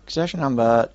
Session number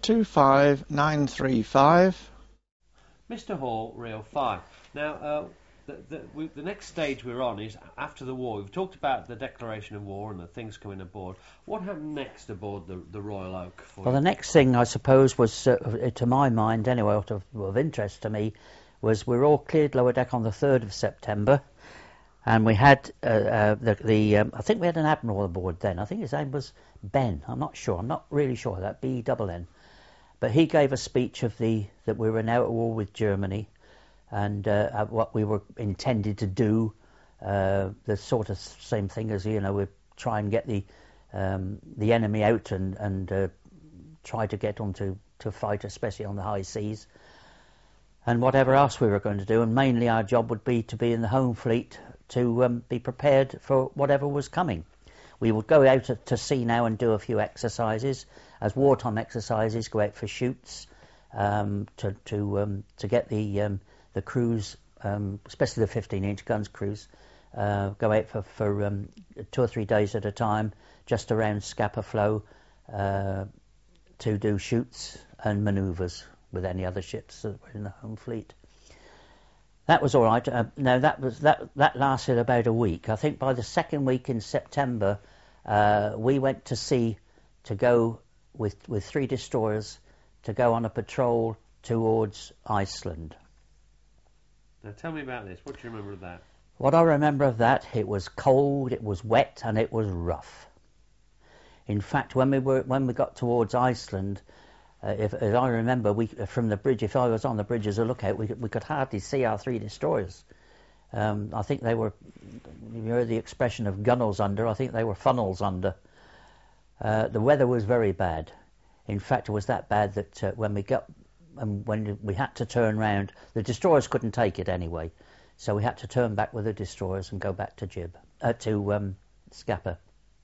25935. Mr. Hall, Reel 5. Now, the next stage we're on is after the war. We've talked about the declaration of war and the things coming aboard. What happened next aboard the Royal Oak for Well, you? the next thing, I suppose, was, to my mind anyway, of interest to me, was we were all cleared lower deck on the 3rd of September, and we had, I think we had an admiral aboard then. I think his name was Ben. I'm not sure. I'm not really sure. That B-double-N. But he gave a speech that we were now at war with Germany, and what we were intended to do, the sort of same thing as, we try and get the enemy out and try to get them to fight, especially on the high seas, and whatever else we were going to do. And mainly our job would be to be in the home fleet to be prepared for whatever was coming. We would go out to sea now and do a few exercises, as wartime exercises, go out for shoots, to get the crews, especially the 15-inch guns crews, go out for 2 or 3 days at a time, just around Scapa Flow, to do shoots and manoeuvres with any other ships that were in the home fleet. That was all right. Now that lasted about a week. I think by the second week in September, we went to sea to go with 3 destroyers to go on a patrol towards Iceland. Now tell me about this. What do you remember of that? What I remember of that, it was cold, it was wet, and it was rough. In fact, when we got towards Iceland, if I remember, from the bridge, if I was on the bridge as a lookout, we could hardly see our 3 destroyers. I think they were, you heard the expression of gunnels under, I think they were funnels under. The weather was very bad. In fact, it was that bad that when we had to turn round, the destroyers couldn't take it anyway, so we had to turn back with the destroyers and go back to Scapa.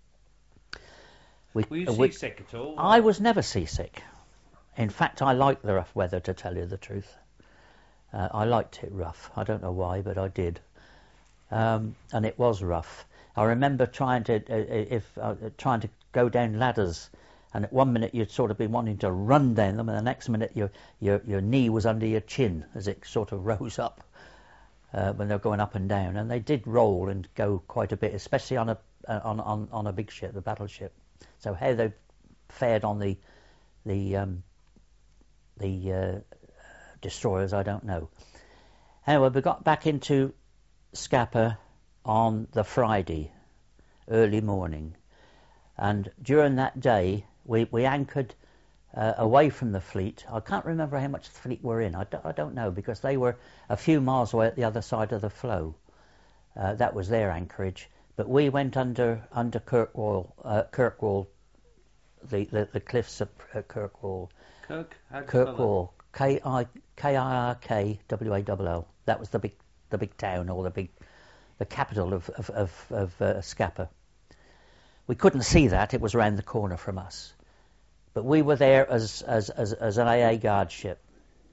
Were you seasick at all? I was never seasick. In fact, I liked the rough weather, to tell you the truth. I liked it rough. I don't know why, but I did. And it was rough. I remember trying to go down ladders, and at one minute you'd sort of be wanting to run down them, and the next minute your knee was under your chin as it sort of rose up when they were going up and down. And they did roll and go quite a bit, especially on a big ship, the battleship. So how they fared on the destroyers, I don't know. Anyway, we got back into Scapa on the Friday, early morning, and during that day we anchored away from the fleet. I can't remember how much the fleet were in. I don't know, because they were a few miles away at the other side of the flow. That was their anchorage. But we went under Kirkwall, the cliffs of Kirkwall. Kirkwall, Kirkwall. That was the big town, or the capital of Scapa. We couldn't see that; it was around the corner from us. But we were there as an AA guard ship,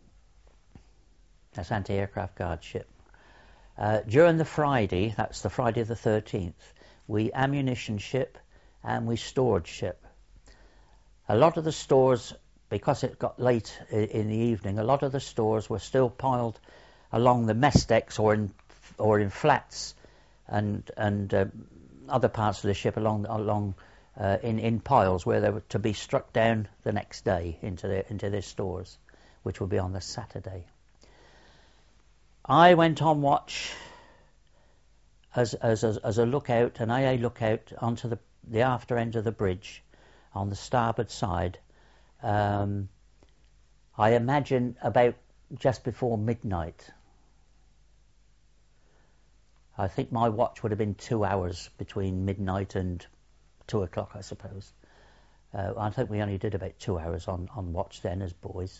as anti-aircraft guard ship. During the Friday, that's the Friday the 13th, we ammunition ship and we stored ship. A lot of the stores, because it got late in the evening, a lot of the stores were still piled along the mess decks or in flats and other parts of the ship along in piles where they were to be struck down the next day into their stores, which will be on the Saturday. I went on watch as a lookout, an AA lookout, onto the after end of the bridge on the starboard side. I imagine about just before midnight. I think my watch would have been 2 hours between midnight and 2 o'clock, I suppose. I think we only did about 2 hours on watch then as boys.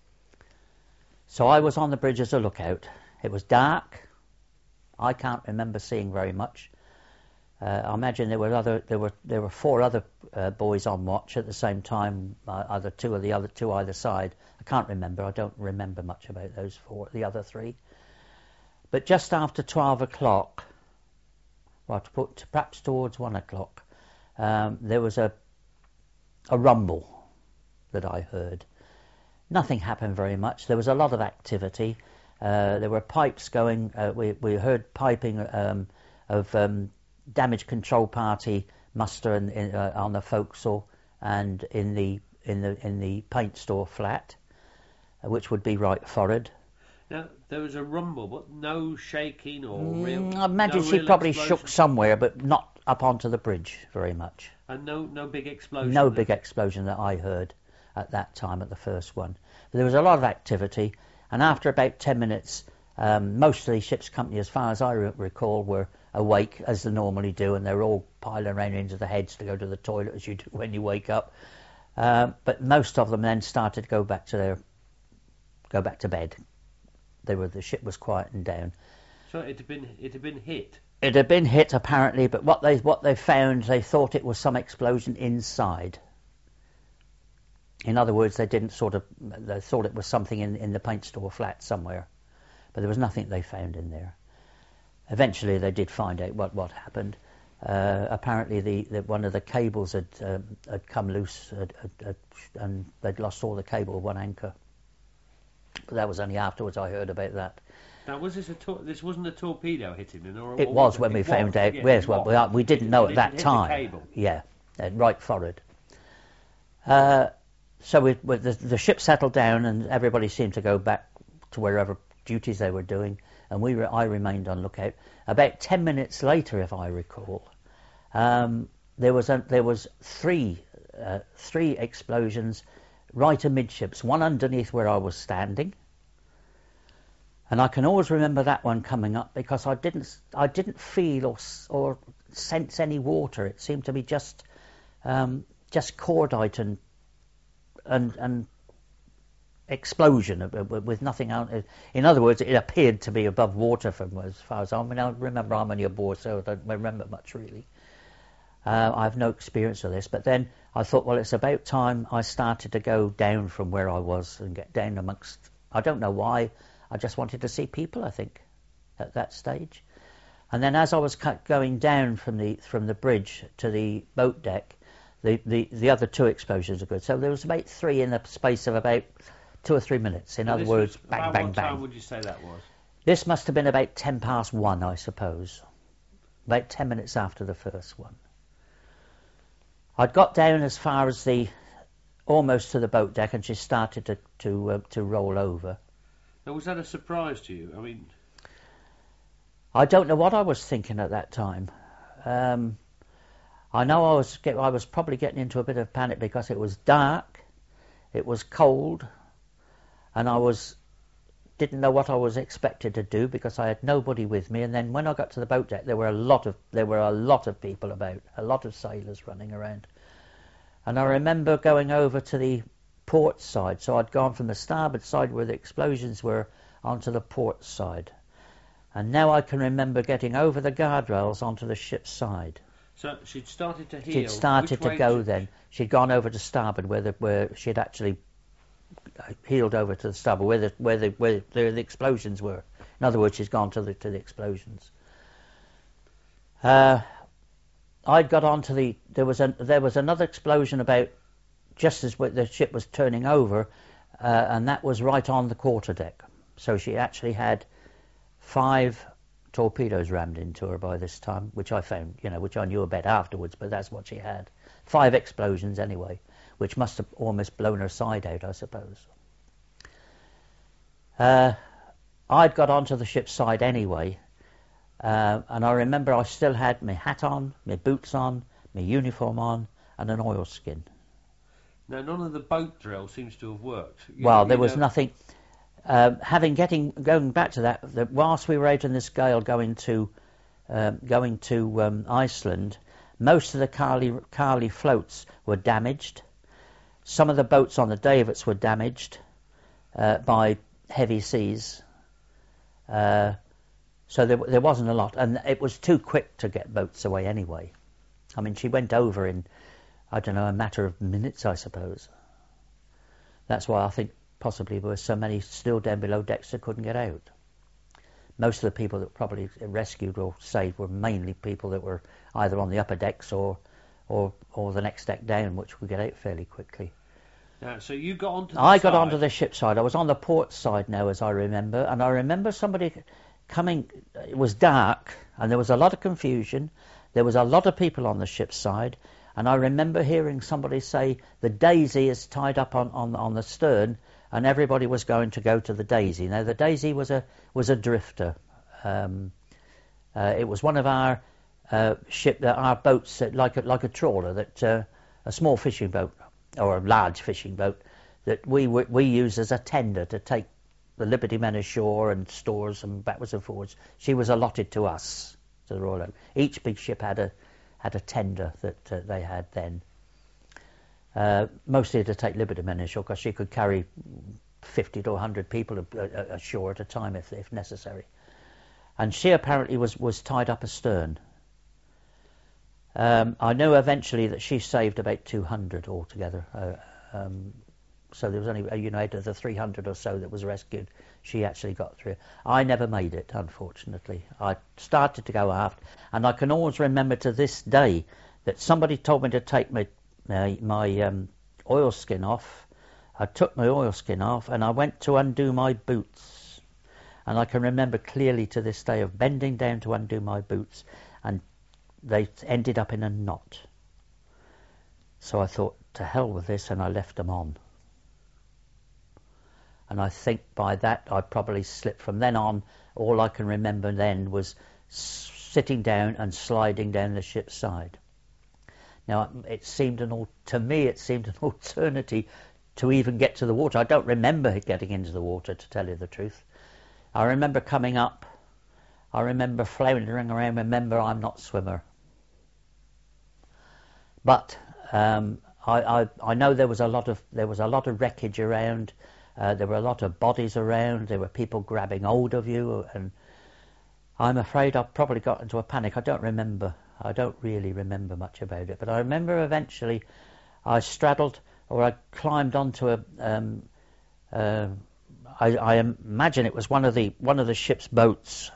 So I was on the bridge as a lookout. It was dark. I can't remember seeing very much. I imagine there were 4 other boys on watch at the same time, either 2 or the other 2 either side. I can't remember. I don't remember much about those 4, the other 3. But just after 12 o'clock, well, perhaps towards 1 o'clock, there was a rumble. that I heard. Nothing happened very much. There was a lot of activity. There were pipes going. We heard piping of damage control party muster on the forecastle and in the paint store flat, which would be right forward. Now there was a rumble, but no shaking or real. I imagine no she real probably explosion? shook somewhere, but not up onto the bridge very much. And no big explosion. No then? big explosion that I heard at that time at the first one. But there was a lot of activity, and after about 10 minutes, most of the ship's company, as far as I recall, were awake, as they normally do, and they were all piling around into the heads to go to the toilet, as you do when you wake up. But most of them then started to go back to bed. The ship was quieting down. So it had been hit. It had been hit apparently, but what they found, they thought it was some explosion inside. In other words, they thought it was something in the paint store flat somewhere, but there was nothing they found in there. Eventually, they did find out what happened. Apparently, one of the cables had come loose, and they'd lost all the cable of one anchor. But that was only afterwards I heard about that. Now, was this this wasn't a torpedo hitting it, or it was when we found out. Yeah, yes, well, we didn't know at that time. The cable. Yeah, right forward. So the ship settled down, and everybody seemed to go back to wherever duties they were doing, and I remained on lookout. About 10 minutes later, if I recall, there was three explosions right amidships, one underneath where I was standing, and I can always remember that one coming up because I didn't feel or sense any water. It seemed to be just cordite and explosion with nothing out. In other words, it appeared to be above water from as far as I remember. I'm only aboard, so I don't remember much really. I have no experience of this, but then I thought, well, it's about time I started to go down from where I was and get down amongst. I don't know why. I just wanted to see people, I think, at that stage. And then as I was going down from the bridge to the boat deck, the other two explosions occurred. So there was about three in the space of about 2 or 3 minutes. In other words, bang, bang, what bang. time would you say that was? This must have been about 1:10, I suppose. About 10 minutes after the first one. I'd got down as far as almost to the boat deck, and she started to roll over. Now, was that a surprise to you? I mean, I don't know what I was thinking at that time. I know I was probably getting into a bit of panic because it was dark, it was cold, and I didn't know what I was expected to do because I had nobody with me. And then when I got to the boat deck, there were a lot of people about, a lot of sailors running around. And I remember going over to the port side. So I'd gone from the starboard side where the explosions were onto the port side. And now I can remember getting over the guardrails onto the ship's side. So she'd started to heal. She'd started to go then. She'd gone over to starboard where she'd actually heeled over to the starboard where the explosions were. In other words, she's gone to the explosions. I'd got onto there was another explosion about just as the ship was turning over, and that was right on the quarterdeck. So she actually had 5 torpedoes rammed into her by this time, which I found, which I knew about afterwards, but that's what she had. 5 explosions anyway, which must have almost blown her side out, I suppose. I'd got onto the ship's side anyway, and I remember I still had my hat on, my boots on, my uniform on, and an oilskin. Now, none of the boat drill seems to have worked. There was nothing. Going back to that, whilst we were out in this gale going to Iceland, most of the Carly floats were damaged. Some of the boats on the Davits were damaged by heavy seas. So there wasn't a lot, and it was too quick to get boats away anyway. I mean, she went over in, I don't know, a matter of minutes, I suppose. That's why I think possibly there were so many still down below decks that couldn't get out. Most of the people that probably rescued or saved were mainly people that were either on the upper decks or the next deck down, which would get out fairly quickly. So you got onto the I side. got onto the ship side. I was on the port side now, as I remember, and I remember somebody coming. It was dark, and there was a lot of confusion. There was a lot of people on the ship's side, and I remember hearing somebody say, "The Daisy is tied up on the stern," and everybody was going to go to the Daisy. Now, the Daisy was a drifter. It was one of our our boats, like a trawler, that a small fishing boat or a large fishing boat that we use as a tender to take the Liberty men ashore and stores and backwards and forwards. She was allotted to us, to the Royal Oak. Each big ship had a tender that they had then. Mostly to take Liberty men ashore, because she could carry 50 to 100 people ashore at a time if necessary. And she apparently was tied up astern. I know eventually that she saved about 200 altogether. So there was only, out of the 300 or so that was rescued, she actually got through. I never made it, unfortunately. I started to go aft, and I can always remember to this day that somebody told me to take my oilskin off. I took my oilskin off, and I went to undo my boots. And I can remember clearly to this day of bending down to undo my boots, and they ended up in a knot. So I thought, to hell with this, and I left them on. And I think by that I probably slipped. From then on, all I can remember then was sitting down and sliding down the ship's side. Now, to me it seemed an eternity to even get to the water. I don't remember getting into the water, to tell you the truth. I remember coming up. I remember floundering around. Remember, I'm not a swimmer. But I know there was a lot of wreckage around. There were a lot of bodies around. There were people grabbing hold of you, and I'm afraid I probably got into a panic. I don't remember. I don't really remember much about it. But I remember eventually I straddled, or I climbed onto I imagine it was one of the ship's boats.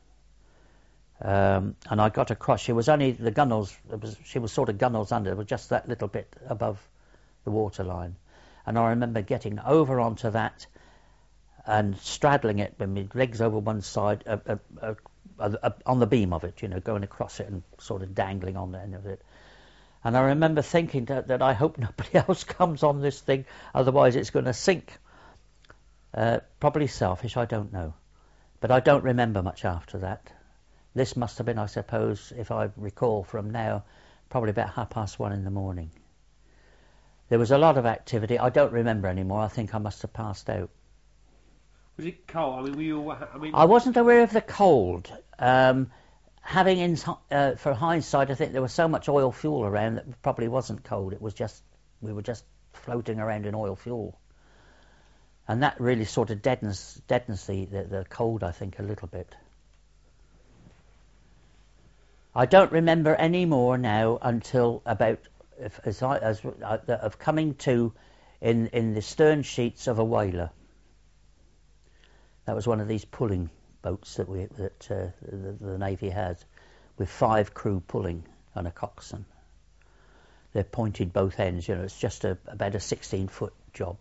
And I got across. She was only the gunnels. She was sort of gunnels under. It was just that little bit above the waterline. And I remember getting over onto that and straddling it with my legs over one side, on the beam of it, going across it and sort of dangling on the end of it. And I remember thinking that I hope nobody else comes on this thing, otherwise it's going to sink. Probably selfish, I don't know. But I don't remember much after that. This must have been, I suppose, if I recall from now, probably about 1:30 in the morning. There was a lot of activity. I don't remember anymore. I think I must have passed out. Was it cold? I wasn't aware of the cold. For hindsight, I think there was so much oil fuel around that it probably wasn't cold. It was just, we were just floating around in oil fuel. And that really sort of deadens the cold, I think, a little bit. I don't remember any more now until about of coming to in the stern sheets of a whaler. That was one of these pulling boats that the Navy has, with 5 crew pulling and a coxswain. They're pointed both ends. It's just about a 16-foot job.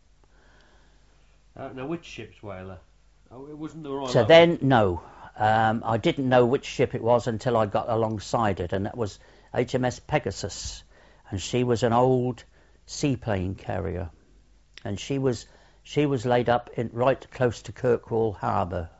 Now, which ship's whaler? Oh, it wasn't the Royal Oak. So then, no. I didn't know which ship it was until I got alongside it, and that was HMS Pegasus, and she was an old seaplane carrier, and she was laid up right close to Kirkwall Harbour.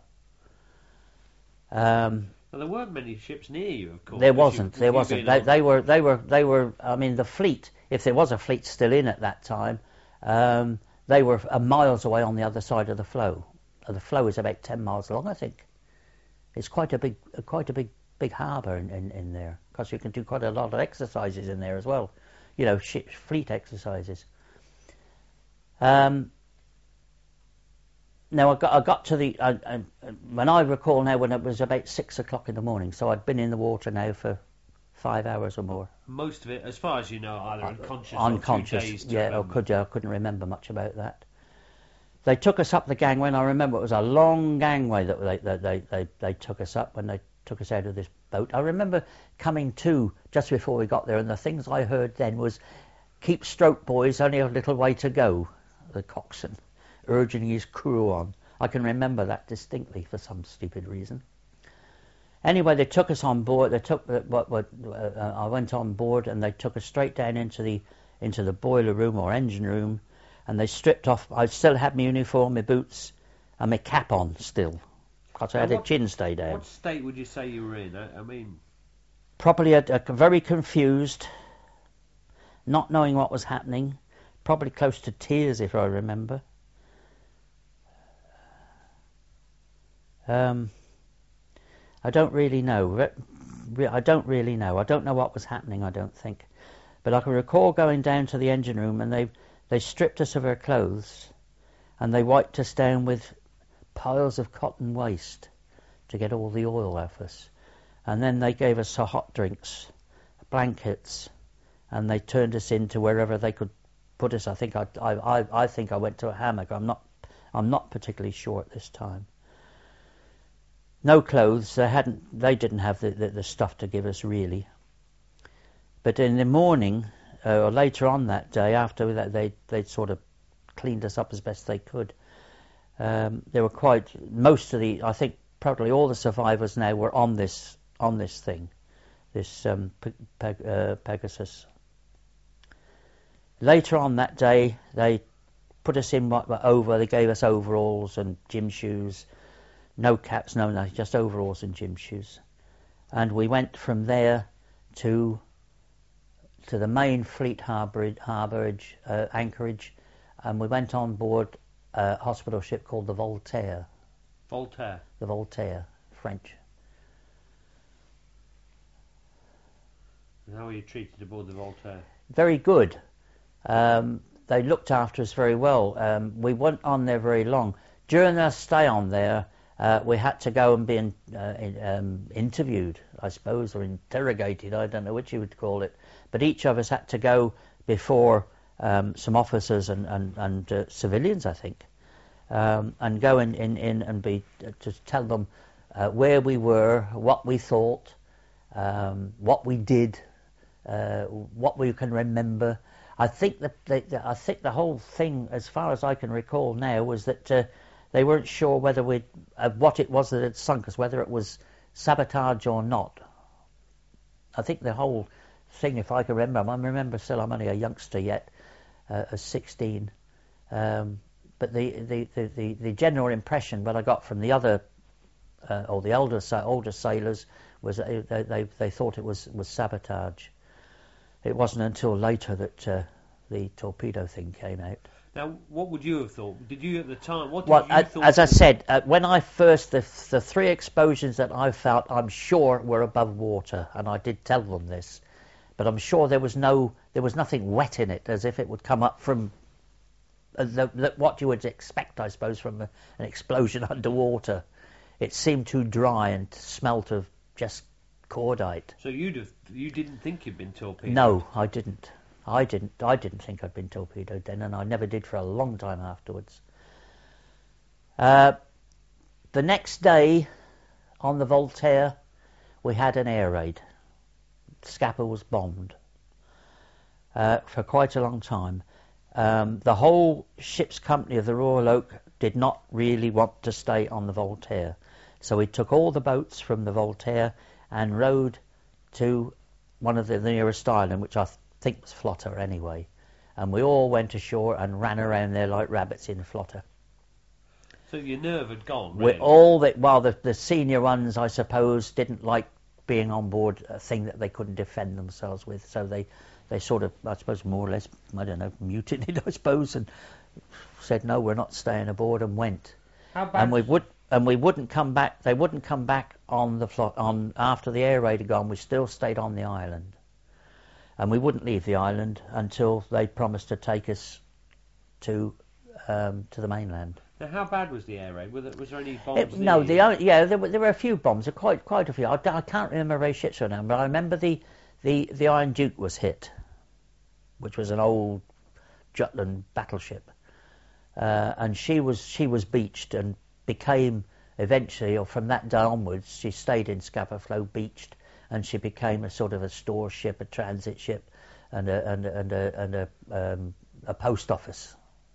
Well, there weren't many ships near you, of course. There wasn't. They were. I mean, the fleet, if there was a fleet still in at that time, they were miles away on the other side of the flow. The flow is about 10 miles long, I think. It's quite a big harbour in there, because you can do quite a lot of exercises in there as well. Fleet exercises. Now I got to when I recall now, when it was about 6 o'clock in the morning, so I'd been in the water now for 5 hours or more. Most of it, as far as you know, either unconscious, or 2 days to remember. I couldn't remember much about that. They took us up the gangway, and I remember it was a long gangway that they took us up when they took us out of this boat. I remember coming to just before we got there, and the things I heard then was "Keep stroke, boys, only a little way to go," the coxswain, urging his crew on. I can remember that distinctly for some stupid reason. Anyway, they took us on board. I went on board, and they took us straight down into the boiler room or engine room, and they stripped off. I still had my uniform, my boots, and my cap on still, because I had a chin stay down. What state would you say you were in? I mean, probably very confused, not knowing what was happening, probably close to tears if I remember. I don't really know. I don't know what was happening, I don't think. But I can recall going down to the engine room, and they stripped us of our clothes, and they wiped us down with piles of cotton waste to get all the oil off us. And then they gave us hot drinks, blankets, and they turned us into wherever they could put us. I think I went to a hammock. I'm not particularly sure at this time. No clothes. They didn't have the stuff to give us really. But in the morning, or later on that day, after that, they sort of cleaned us up as best they could. They were I think probably all the survivors now were on this thing, this Pegasus. Later on that day, they put us in they gave us overalls and gym shoes. No caps, no nothing, just overalls and gym shoes. And we went from there to the main fleet anchorage, and we went on board a hospital ship called the Voltaire. Voltaire? The Voltaire, French. And how were you treated aboard the Voltaire? Very good. They looked after us very well. We weren't on there very long. During our stay on there, we had to go and be interviewed, I suppose, or interrogated. I don't know which you would call it. But each of us had to go before some officers and civilians, I think, and go in and be to tell them where we were, what we thought, what we did, what we can remember. I think the whole thing, as far as I can recall now, was that they weren't sure whether what it was that had sunk us, whether it was sabotage or not. I think the whole thing, if I can remember, I remember still I'm only a youngster yet, 16. But the general impression that I got from the other or the older sailors was that they thought it was sabotage. It wasn't until later that the torpedo thing came out. Now, what would you have thought? Did you at the time? As I said, when I first the three explosions that I felt, I'm sure were above water, and I did tell them this, but I'm sure there was nothing wet in it, as if it would come up from what you would expect, I suppose, from an explosion underwater. It seemed too dry and smelt of just cordite. So you didn't think you'd been torpedoed? No, I didn't. I didn't think I'd been torpedoed then, and I never did for a long time afterwards. The next day, on the Voltaire, we had an air raid. Scapa was bombed for quite a long time. The whole ship's company of the Royal Oak did not really want to stay on the Voltaire, so we took all the boats from the Voltaire and rowed to one of the nearest island, which I think was Flotta anyway, and we all went ashore and ran around there like rabbits in Flotta. So your nerve had gone, really? The senior ones, I suppose, didn't like being on board a thing that they couldn't defend themselves with, so they sort of, I suppose, more or less, I don't know, mutinied, I suppose, and said, no, we're not staying aboard, and went. How bad? And we wouldn't come back. They wouldn't come back on after the air raid had gone. We still stayed on the island, and we wouldn't leave the island until they promised to take us to the mainland. Now, how bad was the air raid? Was there any bombs? There were a few bombs. Quite a few. I can't remember very shit now, but I remember the Iron Duke was hit, which was an old Jutland battleship, and she was beached and became eventually, or from that day onwards, she stayed in Scapa Flow beached, and she became a sort of a store ship, a transit ship, a post office.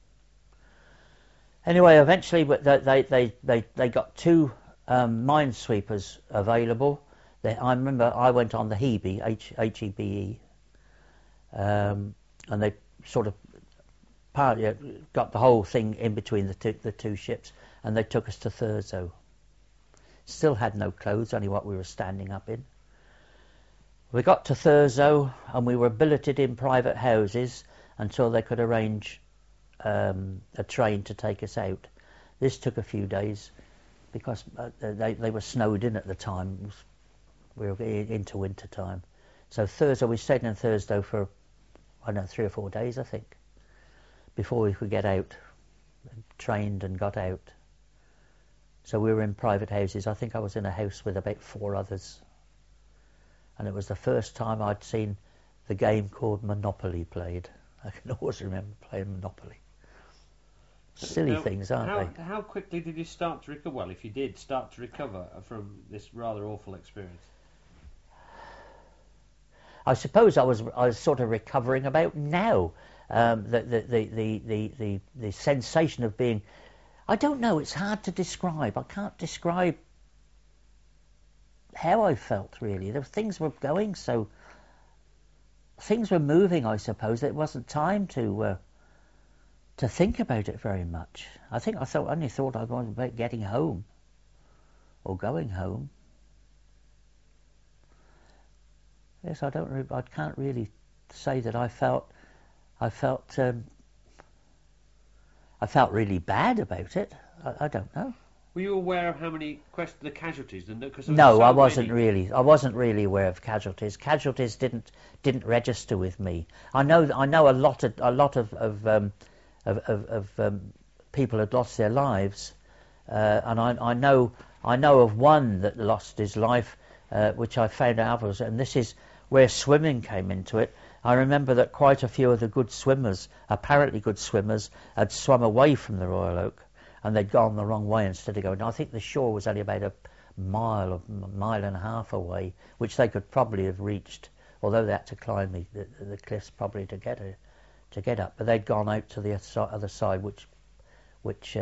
Anyway, eventually they got two minesweepers available. I remember I went on the Hebe, Hebe, and they sort of got the whole thing in between the two ships, and they took us to Thurso. Still had no clothes, only what we were standing up in. We got to Thurso, and we were billeted in private houses until they could arrange a train to take us out. This took a few days because they were snowed in at the time. We were into winter time. So Thurso, we stayed in Thurso for, I don't know, 3 or 4 days, I think, before we could get out, trained and got out. So we were in private houses. I think I was in a house with about 4 others. And it was the first time I'd seen the game called Monopoly played. I can always remember playing Monopoly. Silly things, aren't they? How quickly did you start to recover? Well, if you did start to recover from this rather awful experience. I suppose I was sort of recovering about now. The sensation of being, I don't know, it's hard to describe. I can't describe how I felt really. Things were going so, things were moving, I suppose. It wasn't time to think about it very much. I think I only thought I was about getting home or going home. Yes, I can't really say that I felt really bad about it. I don't know. Were you aware of how many the casualties? No, I wasn't really. I wasn't really aware of casualties. Casualties didn't register with me. I know a lot of people had lost their lives, and I know of one that lost his life, which I found out was, and this is where swimming came into it. I remember that quite a few of the good swimmers, apparently good swimmers, had swum away from the Royal Oak, and they'd gone the wrong way instead of going. I think the shore was only about a mile and a half away, which they could probably have reached, although they had to climb the cliffs probably to get up. But they'd gone out to the other side, which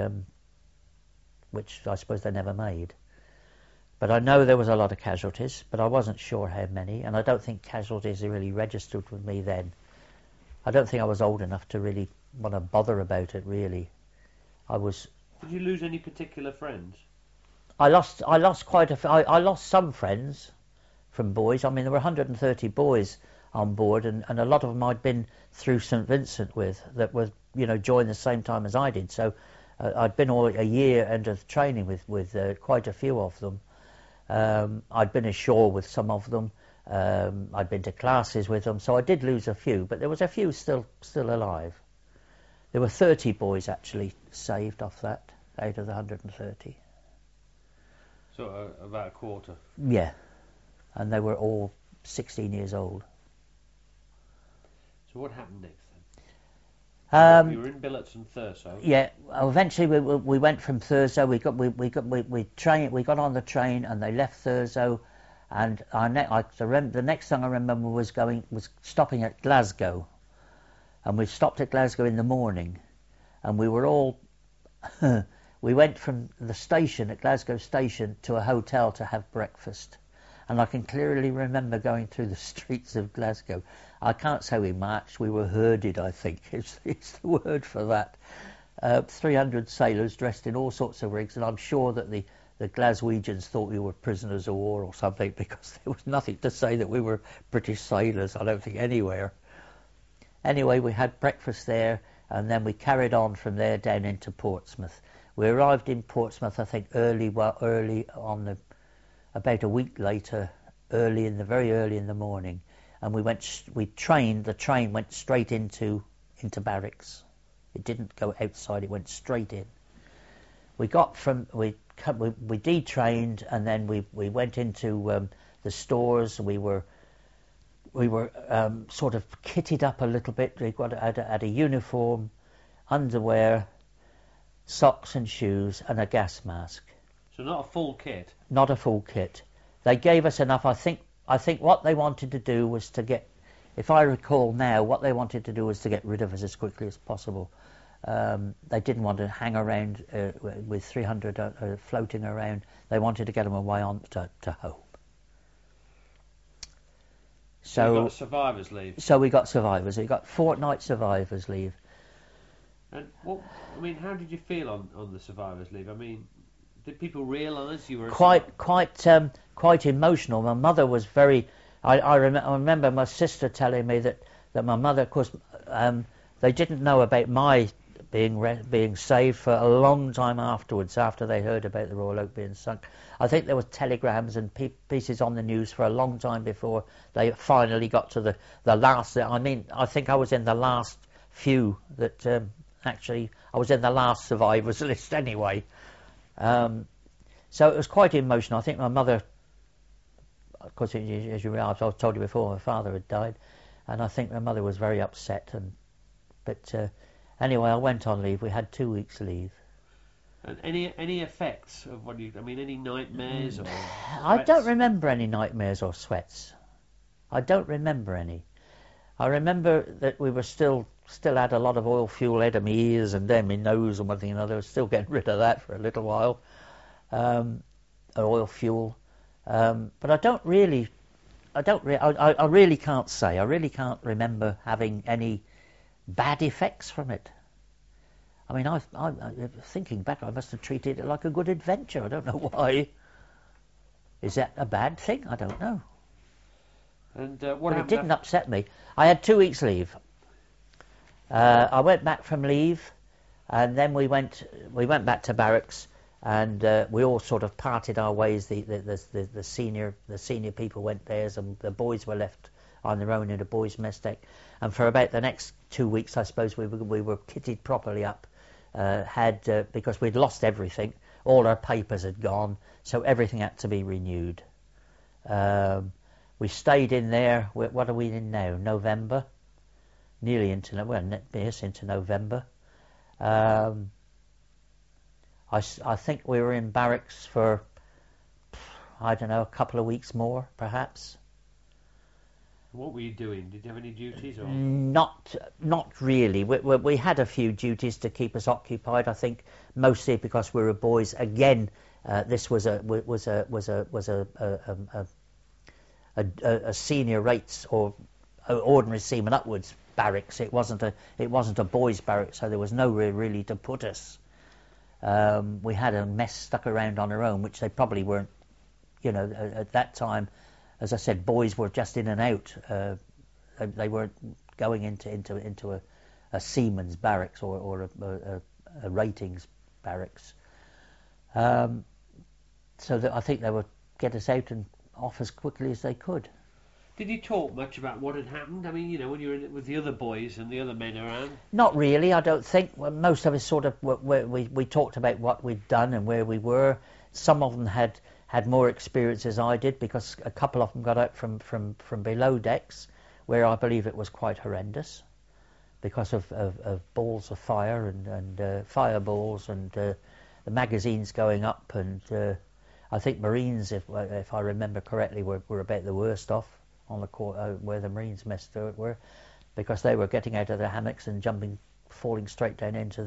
I suppose they never made. But I know there was a lot of casualties, but I wasn't sure how many, and I don't think casualties really registered with me then. I don't think I was old enough to really want to bother about it, really. Did you lose any particular friends? I lost quite a few. I lost some friends from boys. I mean, there were 130 boys on board, and a lot of them I'd been through St Vincent with, that were, joined the same time as I did. So I'd been all a year into training with quite a few of them. I'd been ashore with some of them. I'd been to classes with them, so I did lose a few, but there was a few still alive. There were 30 boys actually saved off that, out of the 130. So about a quarter? Yeah, and they were all 16 years old. So what happened next then? You were in billets in Thurso. Yeah, eventually we went from Thurso. We got on the train, and they left Thurso, and the next thing I remember was stopping at Glasgow, and we stopped at Glasgow in the morning, and we were all we went from the station at Glasgow station to a hotel to have breakfast, and I can clearly remember going through the streets of Glasgow. I can't say we marched, we were herded, I think. It's the word for that. 300 sailors dressed in all sorts of rigs, and I'm sure that the Glaswegians thought we were prisoners of war or something, because there was nothing to say that we were British sailors, I don't think, anywhere. Anyway, we had breakfast there, and then we carried on from there down into Portsmouth. We arrived in Portsmouth, I think, early on, about a week later, very early in the morning. And the train went straight into barracks. It didn't go outside, it went straight in. We detrained, and then we went into the stores. We were sort of kitted up a little bit. We had a uniform, underwear, socks and shoes, and a gas mask. So not a full kit? Not a full kit. They gave us enough. I think what they wanted to do was to get if I recall now, what they wanted to do was to get rid of us as quickly as possible. They didn't want to hang around with 300 floating around. They wanted to get them away on to home. So you got survivors' leave. So we got survivors. We got fortnight survivors' leave. And how did you feel on the survivors' leave? I mean, did people realise you were quite emotional? My mother was very. I remember my sister telling me that my mother, of course, they didn't know about my being saved for a long time afterwards, after they heard about the Royal Oak being sunk. I think there were telegrams and pieces on the news for a long time before they finally got to the last. I mean, I think I was in the last few that actually I was in the last survivors list anyway. So it was quite emotional. I think my mother, of course, as you realise, I told you before, my father had died, and I think my mother was very upset. But anyway, I went on leave. We had 2 weeks leave. And any effects of any nightmares or sweats? I don't remember any nightmares or sweats. I don't remember any. I remember that we were still had a lot of oil fuel out of my ears and then my nose and one thing and another. I was still getting rid of that for a little while. Oil fuel. But I really can't say. I really can't remember having any bad effects from it. I mean, I thinking back, I must have treated it like a good adventure. I don't know why. Is that a bad thing? I don't know. And but it didn't upset me. I had 2 weeks leave. I went back from leave, and then we went back to barracks, and we all sort of parted our ways. The senior people went theirs, and the boys were left on their own in a boys' mess deck. And for about the next 2 weeks, I suppose we were kitted properly up. Because we'd lost everything, all our papers had gone, so everything had to be renewed. We stayed in there. What are we in now? November, nearly into November. I think we were in barracks for I don't know, a couple of weeks more, perhaps. What were you doing? Did you have any duties? Or? Not really. We had a few duties to keep us occupied. I think mostly because we were boys. Again, this was a senior rates or ordinary seaman upwards barracks. It wasn't a boys' barracks, so there was nowhere really to put us. We had a mess stuck around on our own, which they probably weren't. At that time. As I said, boys were just in and out. They weren't going into a seaman's barracks or a ratings barracks. So that I think they would get us out and off as quickly as they could. Did you talk much about what had happened? I mean, when you were with the other boys and the other men around? Not really, I don't think. Well, most of us sort of, we talked about what we'd done and where we were. Some of them had more experience as I did, because a couple of them got out from below decks, where I believe it was quite horrendous because of balls of fire and fireballs and the magazines going up, and I think Marines, if I remember correctly, were about the worst off on the where the Marines messed were, because they were getting out of their hammocks and falling straight down into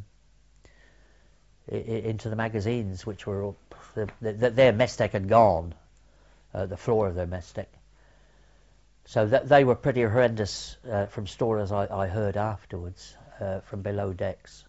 the magazines, which were all, their mess deck had gone, the floor of their mess deck. So they were pretty horrendous from stories I heard afterwards from below decks.